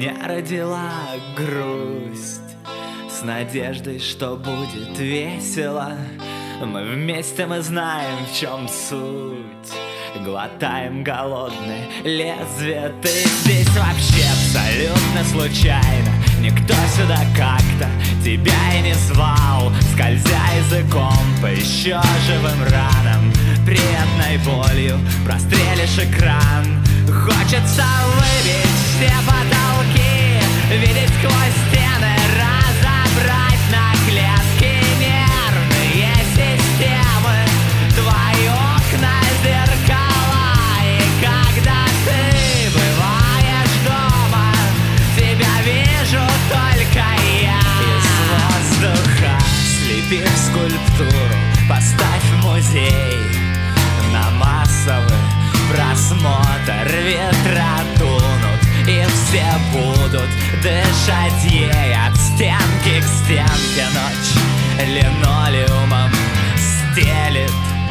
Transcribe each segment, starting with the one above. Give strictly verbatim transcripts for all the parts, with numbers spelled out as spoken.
меня родила грусть с надеждой, что будет весело. Мы вместе, мы знаем, в чем суть. Глотаем голодное лезвие. Ты здесь вообще абсолютно случайно. Никто сюда как-то тебя и не звал. Скользя языком по еще живым ранам, приятной болью прострелишь экран. Хочется выбить все потолки, видеть сквозь стены, разобрать на клетки нервные системы, твои окна, зеркала. И когда ты бываешь дома, тебя вижу только я. Из воздуха слепи скульптуру, поставь в музей на массовый просмотр. Ветра тонут, и все будут дышать ей от стенки к стенке. Ночь линолеумом стелит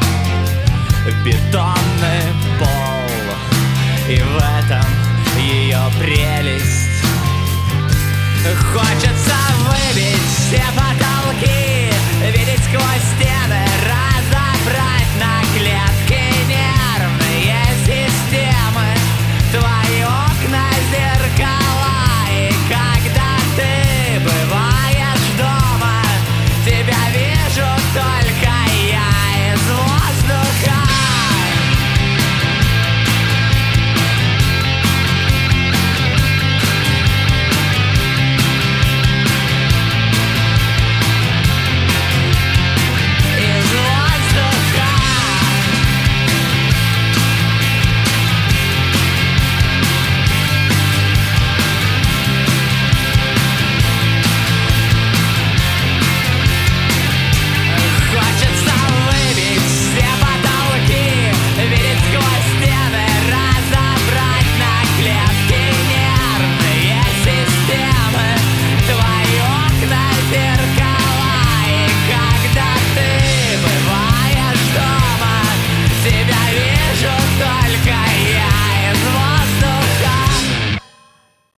бетонный пол, и в этом ее прелесть. Хочет